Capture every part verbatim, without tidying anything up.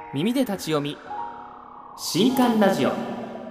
耳で立ち読み新刊ラジオ。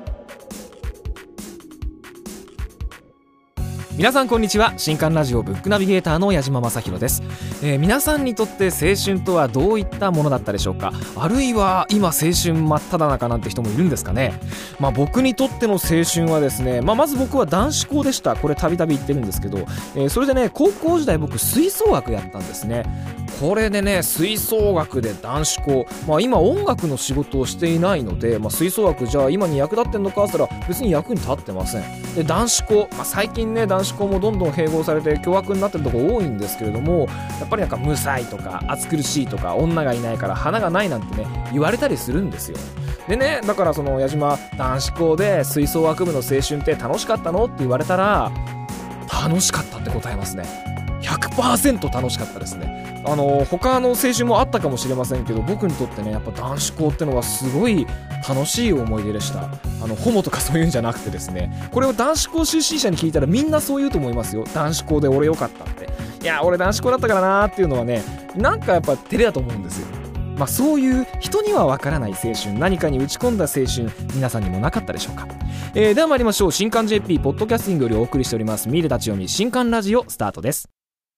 皆さんこんにちは。新刊ラジオブックナビゲーターの矢島正弘です。えー、皆さんにとって青春とはどういったものだったでしょうか。あるいは今青春真っ只中なんて人もいるんですかね。まあ、僕にとっての青春はですね、まあ、まず僕は男子校でした。これたびたび言ってるんですけど、えー、それでね高校時代僕吹奏楽やったんですね。これでね吹奏楽で男子校、まあ、今音楽の仕事をしていないので、まあ、吹奏楽じゃあ今に役立ってんのかって言ったら別に役に立ってません。で男子校、まあ、最近ね男子校もどんどん併合されて凶悪になってるところ多いんですけれども、やっぱりなんか無才とか暑苦しいとか女がいないから花がないなんてね言われたりするんですよ。でねだからその矢島男子校で吹奏楽部の青春って楽しかったのって言われたら楽しかったって答えますね。 ひゃくパーセント 楽しかったですね。あの他の青春もあったかもしれませんけど、僕にとってねやっぱ男子校ってのはすごい楽しい思い出でした。あのホモとかそういうんじゃなくてですね、これを男子校出身者に聞いたらみんなそう言うと思いますよ。男子校で俺良かったって。いや俺男子校だったからなーっていうのはねなんかやっぱ照れだと思うんですよ。まあそういう人にはわからない青春、何かに打ち込んだ青春、皆さんにもなかったでしょうか。えー、では参りましょう。新刊 ジェーピー ポッドキャスティングよりお送りしております見る立ち読み新刊ラジオスタートです。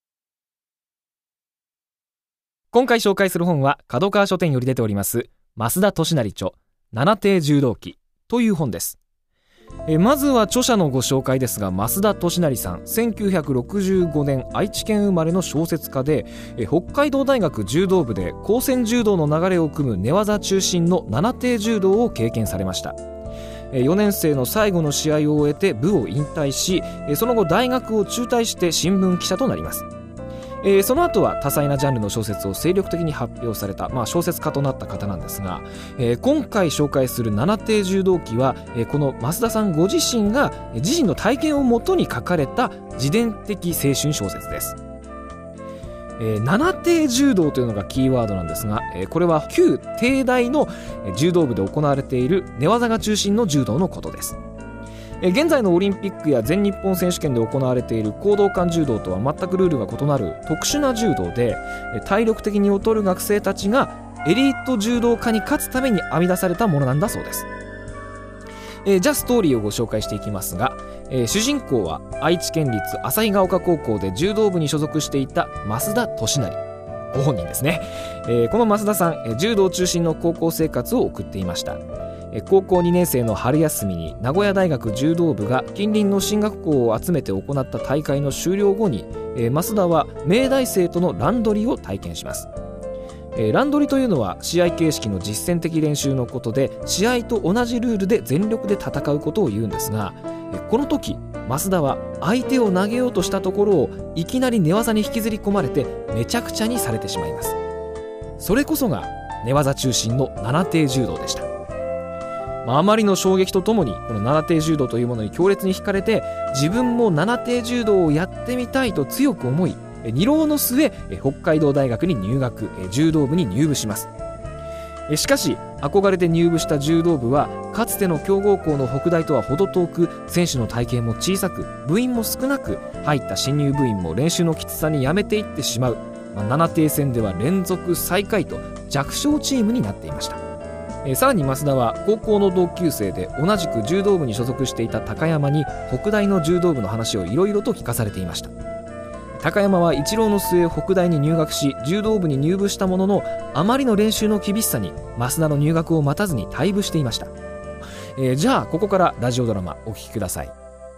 今回紹介する本は角川書店より出ております増田俊成著七艇柔道記という本です。えまずは著者のご紹介ですが、増田俊成さんせんきゅうひゃくろくじゅうごねん愛知県生まれの小説家で、え北海道大学柔道部で高専柔道の流れを組む寝技中心の七艇柔道を経験されました。よねん生の最後の試合を終えて部を引退し、その後大学を中退して新聞記者となります。えー、その後は多彩なジャンルの小説を精力的に発表された、まあ、小説家となった方なんですが、えー、今回紹介する七艇柔道記は、えー、この増田さんご自身が自身の体験をもとに書かれた自伝的青春小説です。えー、七艇柔道というのがキーワードなんですが、えー、これは旧帝大の柔道部で行われている寝技が中心の柔道のことです。現在のオリンピックや全日本選手権で行われている講道館柔道とは全くルールが異なる特殊な柔道で、体力的に劣る学生たちがエリート柔道家に勝つために編み出されたものなんだそうです。えー、じゃあストーリーをご紹介していきますが、えー、主人公は愛知県立旭ヶ丘高校で柔道部に所属していた増田俊成ご本人ですね。えー、この増田さん柔道中心の高校生活を送っていました。高校にねん生の春休みに名古屋大学柔道部が近隣の進学校を集めて行った大会の終了後に、増田は明大生との乱取りを体験します。乱取りというのは試合形式の実践的練習のことで、試合と同じルールで全力で戦うことを言うんですが、この時増田は相手を投げようとしたところをいきなり寝技に引きずり込まれてめちゃくちゃにされてしまいます。それこそが寝技中心の七艇柔道でした。あまりの衝撃とともにこの七艇柔道というものに強烈に惹かれて、自分も七艇柔道をやってみたいと強く思い、二浪の末北海道大学に入学、柔道部に入部します。しかし憧れて入部した柔道部はかつての強豪校の北大とは程遠く、選手の体型も小さく部員も少なく、入った新入部員も練習のきつさにやめていってしまう、まあ、七艇戦では連続最下位と弱小チームになっていました。えー、さらに増田は高校の同級生で同じく柔道部に所属していた高山に北大の柔道部の話をいろいろと聞かされていました。高山は一浪の末北大に入学し柔道部に入部したものの、あまりの練習の厳しさに増田の入学を待たずに退部していました。えー、じゃあここからラジオドラマお聞きください。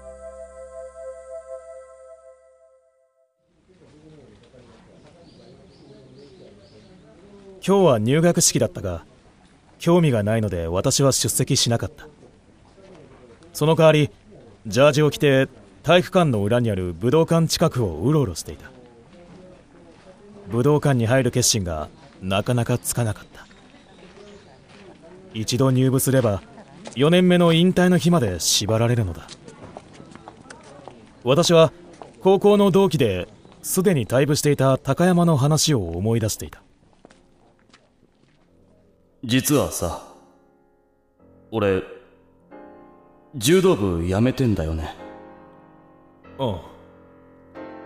今日は入学式だったが興味がないので私は出席しなかった。その代わりジャージを着て体育館の裏にある武道館近くをうろうろしていた。武道館に入る決心がなかなかつかなかった。一度入部すればよねんめの引退の日まで縛られるのだ。私は高校の同期ですでに退部していた高山の話を思い出していた。 実はさ、俺柔道部辞めてんだよね。 ああ。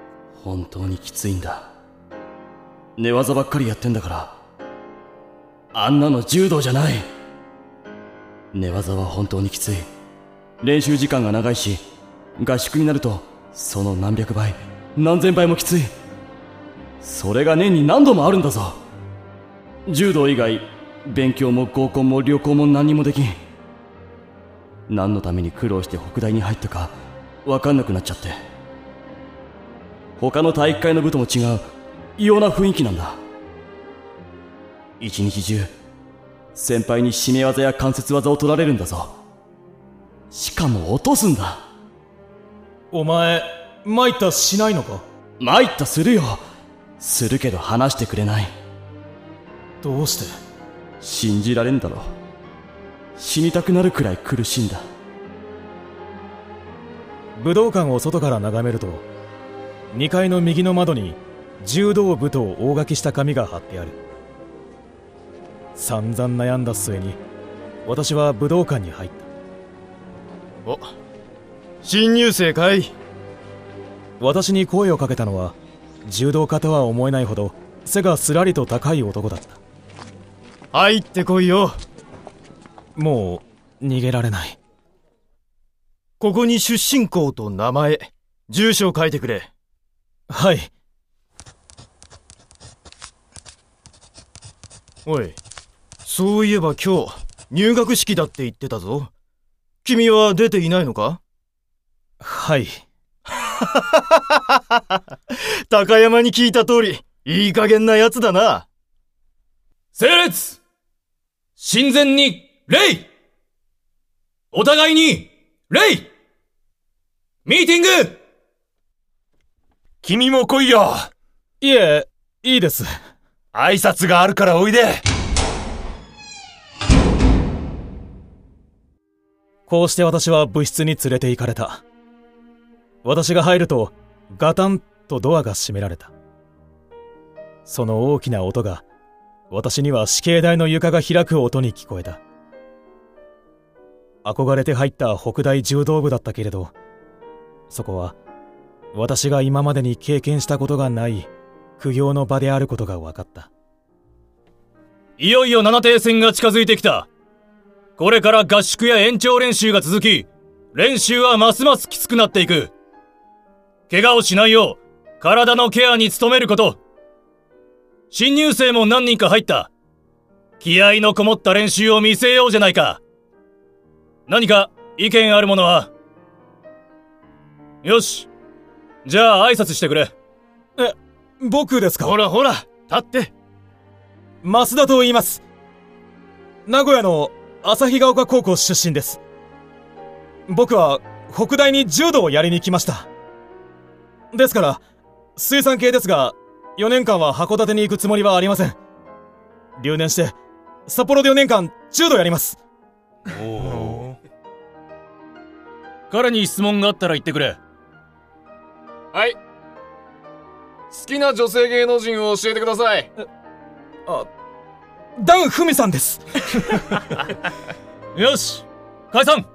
本当にきついんだ。寝技ばっかりやってんだからあんなの柔道じゃない。寝技は本当にきつい。練習時間が長いし、合宿になるとその何百倍何千倍もきつい。それが年に何度もあるんだぞ。柔道以外勉強も合コンも旅行も何にもできん。何のために苦労して北大に入ったか分かんなくなっちゃって。他の体育会の部とも違う異様な雰囲気なんだ。一日中先輩に締め技や関節技を取られるんだぞ。しかも落とすんだ。 お前参ったしないのか？ 参ったするよ。するけど話してくれない。 どうして？ 信じられんだろ。死にたくなるくらい苦しいんだ。 武道館を外から眺めると、にかいの右の窓に柔道部と大書きした紙が貼ってある。散々悩んだ末に私は武道館に入った。 お、新入生かい？ 私に声をかけたのは柔道家とは思えないほど背がすらりと高い男だった。 入ってこいよ。 もう逃げられない。 ここに出身校と名前、住所を書いてくれ。 はい。 おい、そういえば今日入学式だって言ってたぞ。君は出ていないのか？ はい。 高山に聞いた通り、いい加減なやつだな。 整列！親善に礼！お互いに礼！ミーティング！ 君も来いよ。 いえ、いいです。 挨拶があるからおいで。 こうして私は部室に連れて行かれた。私が入るとガタンとドアが閉められた。その大きな音が私には死刑台の床が開く音に聞こえた。憧れて入った北大柔道部だったけれど、そこは私が今までに経験したことがない苦行の場であることが分かった。 いよいよ七艇戦が近づいてきた。これから合宿や延長練習が続き、練習はますますきつくなっていく。怪我をしないよう体のケアに努めること。新入生も何人か入った。気合のこもった練習を見せようじゃないか。何か意見ある者は？よし、じゃあ挨拶してくれ。 え、僕ですか？ ほらほら、立って。 増田と言います。名古屋の旭ヶ丘高校出身です。僕は北大に柔道をやりに来ました。ですから水産系ですが、よねんかんは函館に行くつもりはありません。留年して札幌でよねんかん柔道やります。 おお。彼に質問があったら言ってくれ。 はい。好きな女性芸能人を教えてください。 あ、ダン・フミさんです。 よし、解散。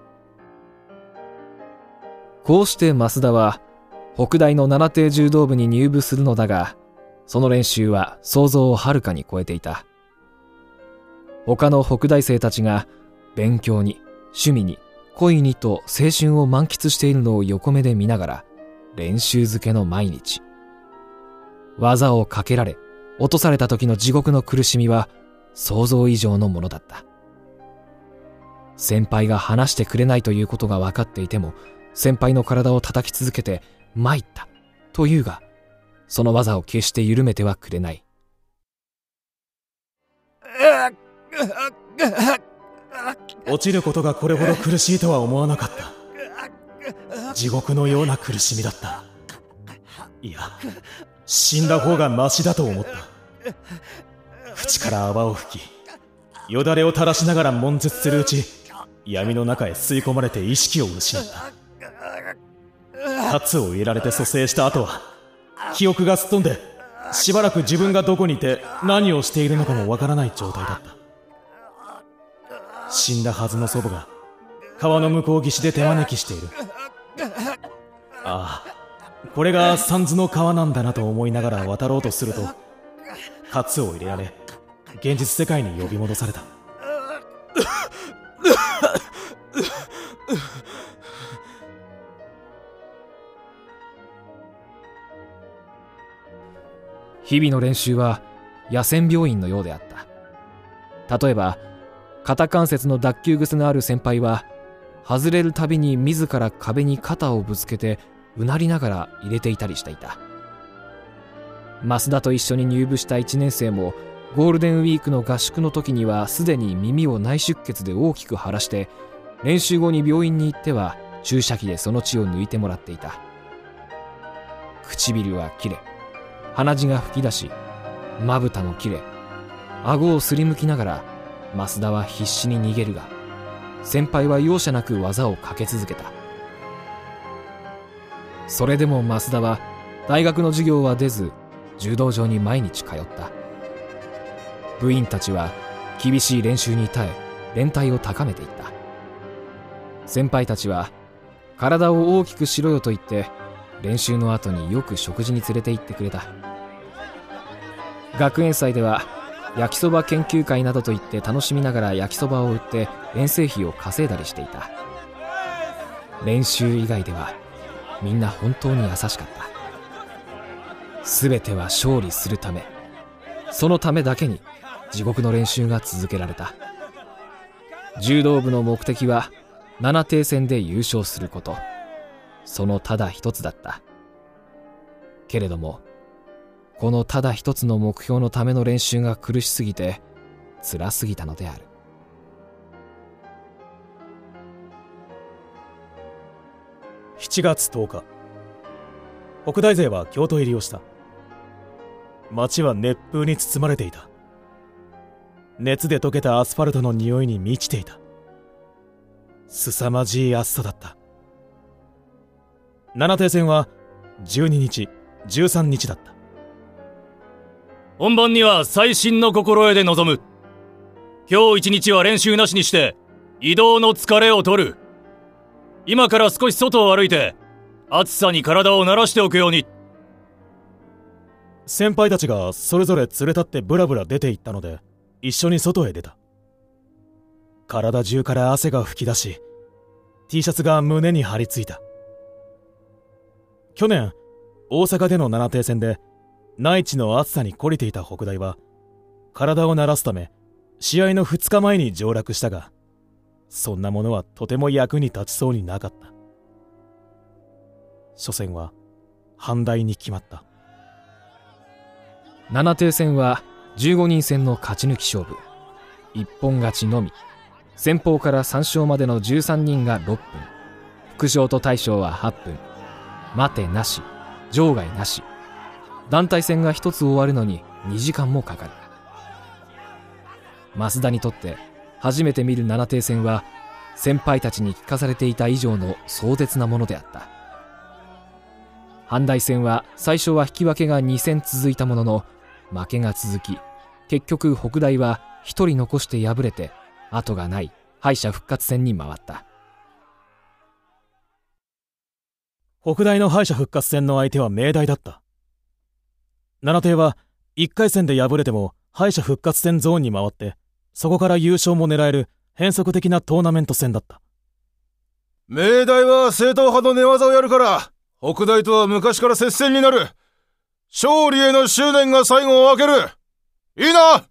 こうして増田は北大の七艇柔道部に入部するのだが、その練習は想像をはるかに超えていた。他の北大生たちが勉強に趣味に恋にと青春を満喫しているのを横目で見ながら練習漬けの毎日。技をかけられ落とされた時の地獄の苦しみは想像以上のものだった。先輩が話してくれないということが分かっていても、先輩の体を叩き続けて参ったというが、その技を決して緩めてはくれない。 落ちることがこれほど苦しいとは思わなかった。地獄のような苦しみだった。いや、死んだ方がマシだと思った。口から泡を吹き、よだれを垂らしながら悶絶するうち、闇の中へ吸い込まれて意識を失った。喝を入れられて蘇生した後は記憶がすっ飛んで、しばらく自分がどこにいて何をしているのかもわからない状態だった。死んだはずの祖母が川の向こう岸で手招きしている。ああ、これが三途の川なんだなと思いながら渡ろうとすると、喝を入れられ現実世界に呼び戻された。 日々の練習は野戦病院のようであった。例えば肩関節の脱臼癖のある先輩は外れるたびに自ら壁に肩をぶつけてうなりながら入れていたりしていた。増田と一緒に入部したいちねん生もゴールデンウィークの合宿の時にはすでに耳を内出血で大きく腫らして、練習後に病院に行っては注射器でその血を抜いてもらっていた。唇は切れ、鼻血が噴き出し、まぶたも切れ、顎をすりむきながら増田は必死に逃げるが、先輩は容赦なく技をかけ続けた。それでも増田は大学の授業は出ず、柔道場に毎日通った。部員たちは厳しい練習に耐え連帯を高めていった。先輩たちは体を大きくしろよと言って練習の後によく食事に連れて行ってくれた。学園祭では焼きそば研究会などといって楽しみながら焼きそばを売って遠征費を稼いだりしていた。練習以外ではみんな本当に優しかった。すべては勝利するため、そのためだけに地獄の練習が続けられた。柔道部の目的はなな艇戦で優勝すること、そのただ一つだった。けれどもこのただ一つの目標のための練習が苦しすぎて辛すぎたのである。 しちがつとおか、北大勢は京都入りをした。街は熱風に包まれていた。熱で溶けたアスファルトの匂いに満ちていた。凄まじい暑さだった。なな艇戦はじゅうににち、じゅうさんにちだった。 本番には細心の心得で臨む。今日一日は練習なしにして移動の疲れを取る。今から少し外を歩いて暑さに体を慣らしておくように。 先輩たちがそれぞれ連れ立ってブラブラ出て行ったので一緒に外へ出た。体中から汗が噴き出し T シャツが胸に張り付いた。去年大阪でのなな艇戦で内地の暑さに懲りていた北大は体を慣らすため試合のふつかまえに上洛したが、そんなものはとても役に立ちそうになかった。初戦は反対に決まった。 なな艇戦はじゅうごにん戦の勝ち抜き勝負、一本勝ちのみ。先鋒からさん勝までのじゅうさんにんがろっぷん、副将と大将ははっぷん、待てなし、場外なし。団体戦がひとつ終わるのににじかんもかかる。増田にとって初めて見るなな艇戦は先輩たちに聞かされていた以上の壮絶なものであった。阪大戦は最初は引き分けがに戦続いたものの負けが続き、結局北大はひとり残して敗れて後がない敗者復活戦に回った。 北大の敗者復活戦の相手は明大だった。なな艇はいっかい戦で敗れても敗者復活戦ゾーンに回ってそこから優勝も狙える変則的なトーナメント戦だった。 明大は正統派の寝技をやるから北大とは昔から接戦になる。勝利への執念が最後を分ける。いいな。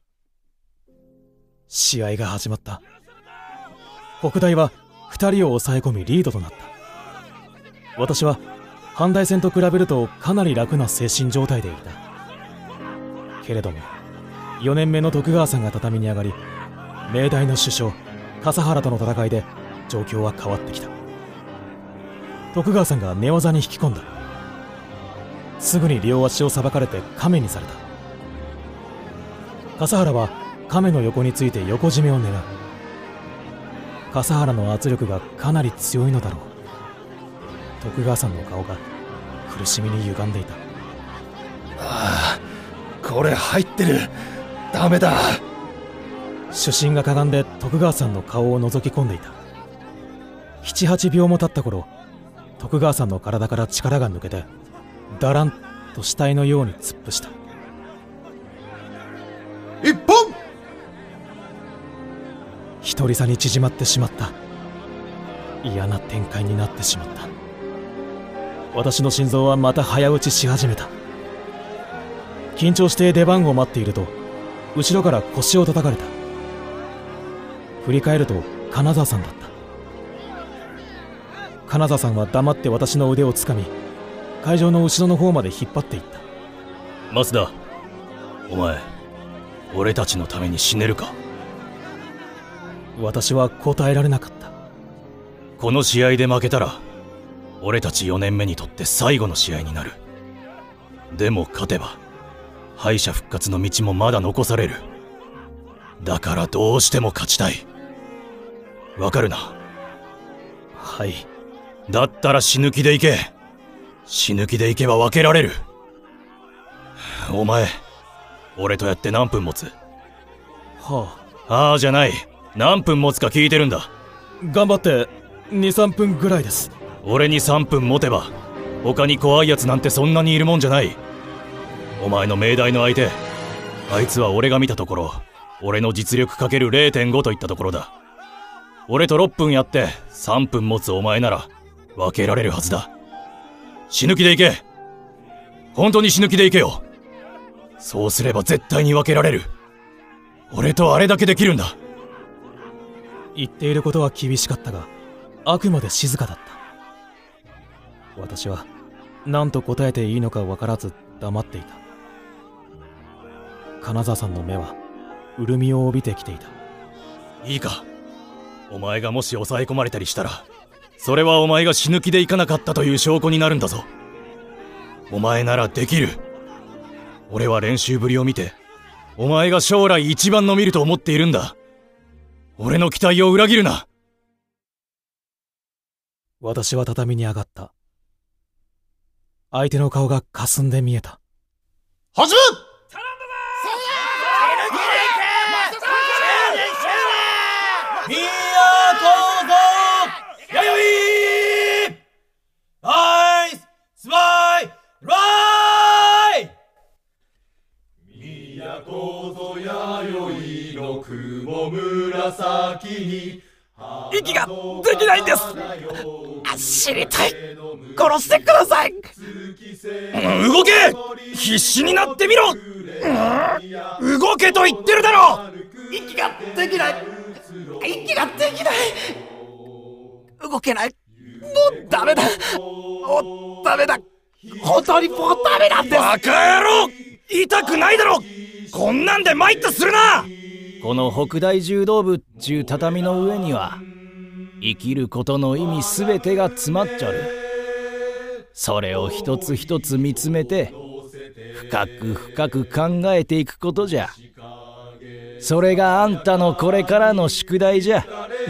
試合が始まった。北大はふたりを抑え込みリードとなった。私は阪大戦と比べるとかなり楽な精神状態でいた。けれどもよねんめの徳川さんが畳に上がり、明大の主将笠原との戦いで状況は変わってきた。徳川さんが寝技に引き込んだ。すぐに両足をさばかれて亀にされた。笠原は亀の横について横締めを狙う。笠原の圧力がかなり強いのだろう。徳川さんの顔が苦しみに歪んでいた。 ああ、これ入ってる。ダメだ。 主審がかがんで徳川さんの顔を覗き込んでいた。ななはちびょうも経った頃、徳川さんの体から力が抜けてだらんと死体のように突っ伏した。 一本とりさに縮まってしまった。嫌な展開になってしまった。私の心臓はまた早打ちし始めた。緊張して出番を待っていると後ろから腰を叩かれた。振り返ると金沢さんだった。金沢さんは黙って私の腕をつかみ、会場の後ろの方まで引っ張っていった。 増田、お前俺たちのために死ねるか。 私は答えられなかった。 この試合で負けたら俺たちよねんめにとって最後の試合になる。でも勝てば敗者復活の道もまだ残される。だからどうしても勝ちたい。わかるな。 はい。 だったら死ぬ気でいけ。死ぬ気でいけば分けられる。お前俺とやって何分持つ？ はあああじゃない、何分持つか聞いてるんだ。 頑張ってにさんぷんぐらいです。 俺にさんぷん持てば他に怖いやつなんてそんなにいるもんじゃない。お前の命題の相手、あいつは俺が見たところ俺の実力 かけるれいてんご といったところだ。俺とろっぷんやってさんぷん持つお前なら分けられるはずだ。死ぬ気でいけ。本当に死ぬ気でいけよ。そうすれば絶対に分けられる。俺とあれだけできるんだ。 言っていることは厳しかったが、あくまで静かだった。私は何と答えていいのか分からず黙っていた。金沢さんの目は潤みを帯びてきていた。 いいか、お前がもし抑え込まれたりしたらそれはお前が死ぬ気でいかなかったという証拠になるんだぞ。お前ならできる。俺は練習ぶりを見てお前が将来一番の見ると思っているんだ。俺の期待を裏切るな。 私は畳に上がった。相手の顔が霞んで見えた。 始め！ いやー、やよいアイススマイライ都ぞやよいの雲紫に息ができないんです。あ、知りたい。殺してください。 うん、動け。必死になってみろ。うん、動けと言ってるだろ。 息ができない。息ができない。動けない。もうダメだ。もうダメだ。本当にもうダメなんです。 バカ野郎、痛くないだろ。こんなんで参ったするな。この北大柔道部っちゅう畳の上には生きることの意味すべてが詰まっちゃる。それを一つ一つ見つめて深く深く考えていくことじゃ。それがあんたのこれからの宿題じゃ。な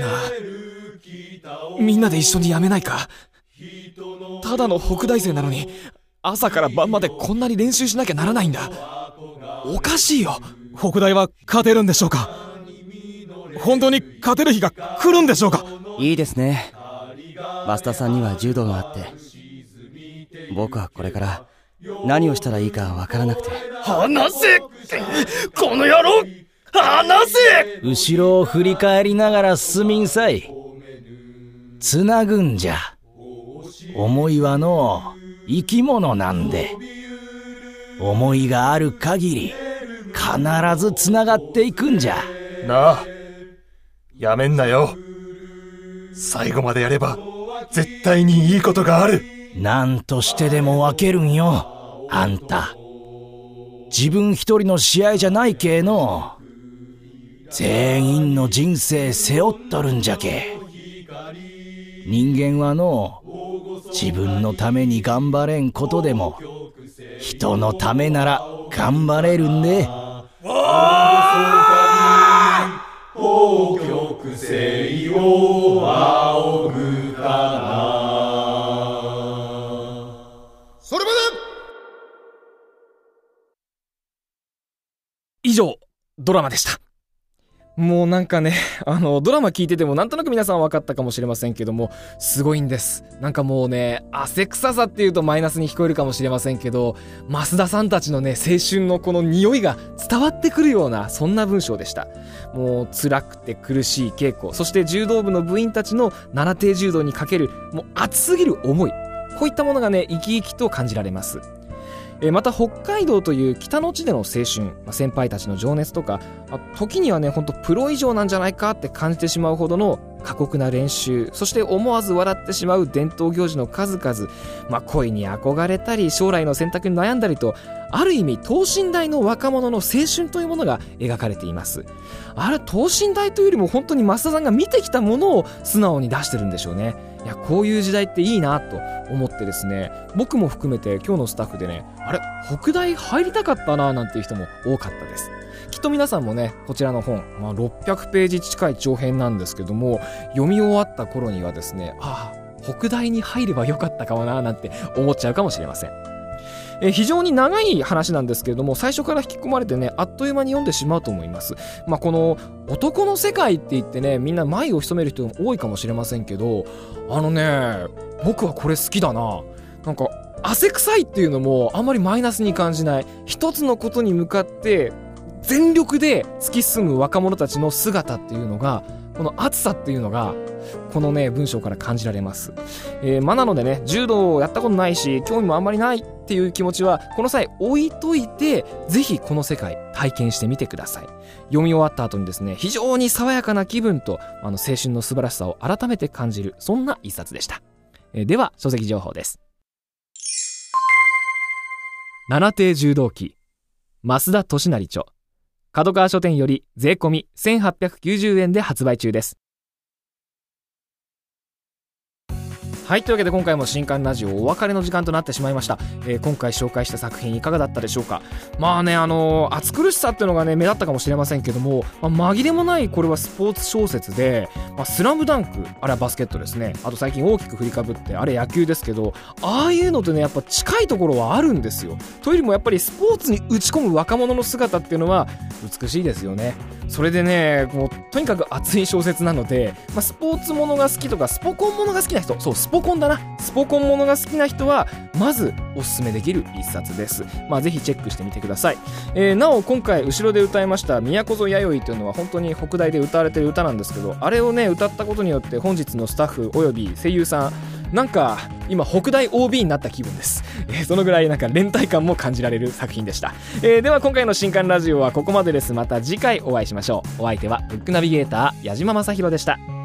あ、みんなで一緒にやめないか。ただの北大生なのに朝から晩までこんなに練習しなきゃならないんだ。おかしいよ。 北大は勝てるんでしょうか。本当に勝てる日が来るんでしょうか。 いいですね。増田さんには柔道があって、僕はこれから何をしたらいいかわからなくて。 離せこの野郎、離せ。後ろを振り返りながら進みんさい。つなぐんじゃ。思いはの生き物なんで、思いがある限り必ずつながっていくんじゃ。 なあ、やめんなよ。最後までやれば絶対にいいことがある。 なんとしてでも分けるんよ、あんた。自分一人の試合じゃないけの。全員の人生背負っとるんじゃけ。人間はの自分のために頑張れんことでも人のためなら頑張れるんで。 北極星を仰ぐかな。 それまで。 以上ドラマでした。 もうなんかね、あのドラマ聞いててもなんとなく皆さん分かったかもしれませんけども、すごいんです。なんかもうね、汗臭さっていうとマイナスに聞こえるかもしれませんけど、増田さんたちのね青春のこの匂いが伝わってくるような、そんな文章でした。もう辛くて苦しい稽古、そして柔道部の部員たちの七手柔道にかけるもう熱すぎる思い、こういったものがね生き生きと感じられます。また北海道という北の地での青春、先輩たちの情熱とか、時にはね本当プロ以上なんじゃないかって感じてしまうほどの過酷な練習、そして思わず笑ってしまう伝統行事の数々、まあ、恋に憧れたり将来の選択に悩んだりと、ある意味等身大の若者の青春というものが描かれています。あれ等身大というよりも本当に増田さんが見てきたものを素直に出してるんでしょうね。いや、こういう時代っていいなと思ってですね、僕も含めて今日のスタッフでね、あれ北大入りたかったななんていう人も多かったです。きっと皆さんもねこちらの本、まあ、ろっぴゃくページ近い長編なんですけども、読み終わった頃にはですね、ああ北大に入ればよかったかもななんて思っちゃうかもしれません。え非常に長い話なんですけれども、最初から引き込まれてねあっという間に読んでしまうと思います。まあ、この男の世界って言ってねみんな眉を潜める人も多いかもしれませんけど、あのね僕はこれ好きだな。なんか汗臭いっていうのもあんまりマイナスに感じない、一つのことに向かって全力で突き進む若者たちの姿っていうのが、この熱さっていうのがこのね文章から感じられます。えー、まあなのでね、柔道をやったことないし興味もあんまりないっていう気持ちはこの際置いといて、ぜひこの世界体験してみてください。読み終わった後にですね、非常に爽やかな気分とあの青春の素晴らしさを改めて感じる、そんな一冊でした。えー、では書籍情報です。七手柔道記、増田俊成著、角川書店より税込みせんはっぴゃくきゅうじゅうえんで発売中です。はい、というわけで今回も新刊ラジオお別れの時間となってしまいました。えー、今回紹介した作品いかがだったでしょうか。まあね、あのー、暑苦しさっていうのがね目立ったかもしれませんけども、まあ、紛れもないこれはスポーツ小説で、まあ、スラムダンク、あれはバスケットですね。あと最近大きく振りかぶってあれ野球ですけど、ああいうのってねやっぱ近いところはあるんですよ。というよりもやっぱりスポーツに打ち込む若者の姿っていうのは美しいですよね。それでねもうとにかく熱い小説なので、まあ、スポーツものが好きとかスポコンものが好きな人、そうスポコンだな、スポコンものが好きな人はまずおすすめできる一冊です。まあぜひチェックしてみてください。えー、なお今回後ろで歌いました都ぞ弥生というのは本当に北大で歌われてる歌なんですけど、あれをね歌ったことによって本日のスタッフおよび声優さんなんか今北大 オービー になった気分です。えー、そのぐらいなんか連帯感も感じられる作品でした。えー、では今回の新刊ラジオはここまでです。また次回お会いしましょう。お相手はブックナビゲーター矢島正宏でした。